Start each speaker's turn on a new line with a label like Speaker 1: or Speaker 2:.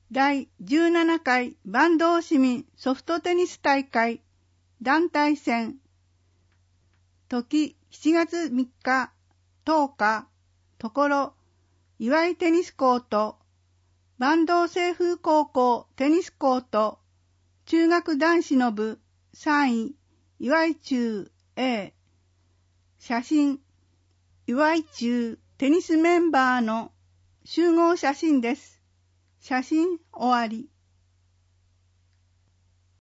Speaker 1: 第17回坂東市民ソフトテニス大会団体戦時7月3日10日ところ岩井テニスコート坂東清風高校テニスコート中学男子の部3位岩井中 A 写真岩井中テニスメンバーの集合写真です。写真終わり。